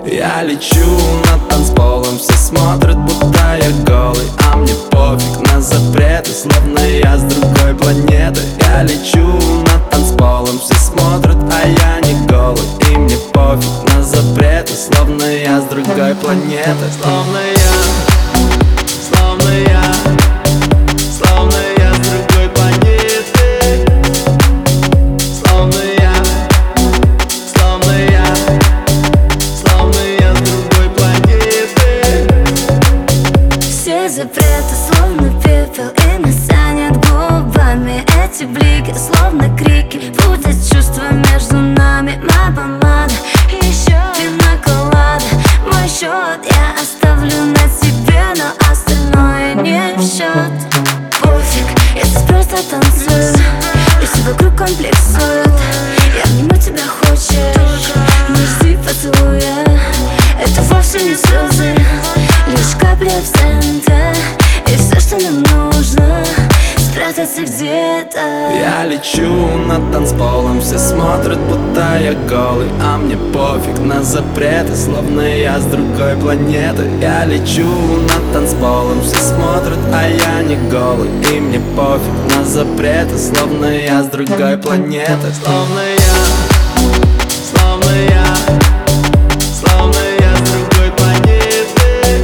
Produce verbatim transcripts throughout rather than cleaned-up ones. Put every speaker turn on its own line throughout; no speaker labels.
Я лечу над танцполом, все смотрят, будто я голый, а мне пофиг на запреты, словно я с другой планеты. Я лечу над танцполом, все смотрят, а я не голый, и мне пофиг на запреты, словно я с другой планеты. Словно я, словно я, словно я с другой планеты. Словно я, словно я, словно я с другой планеты.
Все запреты словно пепел, и нас тянет губами. Эти блики словно крики, путать чувства между нами. Моя помада и еще пинаколада. Мой счет я оставлю на тебе, но остальное не в счет. Пофиг, я здесь просто танцую, и все вокруг комплексуют. Я обниму тебя хочешь, но жди поцелуя. Это вовсе не слезы, лишь капля в центре. И все, что нам нужно, спрятаться где-то.
Я лечу над танцполом, все смотрят, будто я голый, а мне пофиг на запреты, словно я с другой планеты. Я лечу над танцполом, все смотрят, а я не голый, и мне пофиг на запреты, словно я с другой планеты. Словно я, словно я, словно я с другой планеты.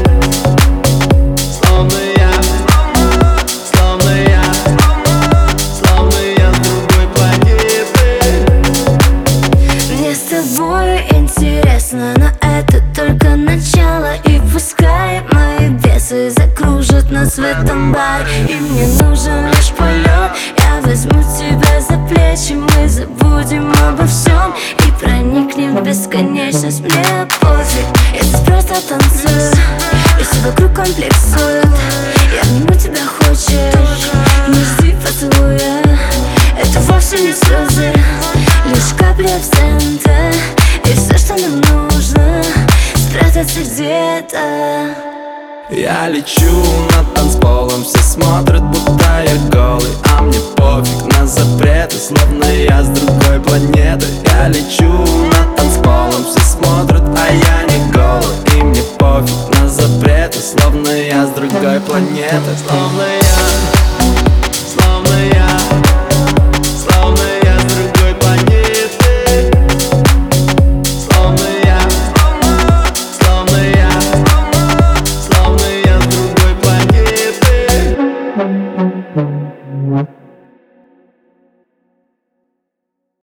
Словно я, словно я, словно я с другой планеты.
Мне с тобой интересно, но это только начало. И пускай мои бесы закружат нас в этом баре, и мне нужен лишь полет. Я возьму тебя за плечи, мы забудем обо всем и проникнем в бесконечность. Мне пофиг, я здесь просто танцую, и все вокруг комплексуют. Я обниму тебя хочешь, но жди поцелуя. Это вовсе не слезы, лишь капля в центре. И все, что нам нужно, спрятаться где-то.
Я лечу над танцполом, все смотрят, будто я голый, а мне пофиг на запреты, словно я с другой планеты. Я лечу над танцполом, все смотрят, а я не голый, и мне пофиг на запреты, словно я с другой планеты. Словно я, словно я, словно я с другой планеты. Словно я, словно я, словно я с другой планеты.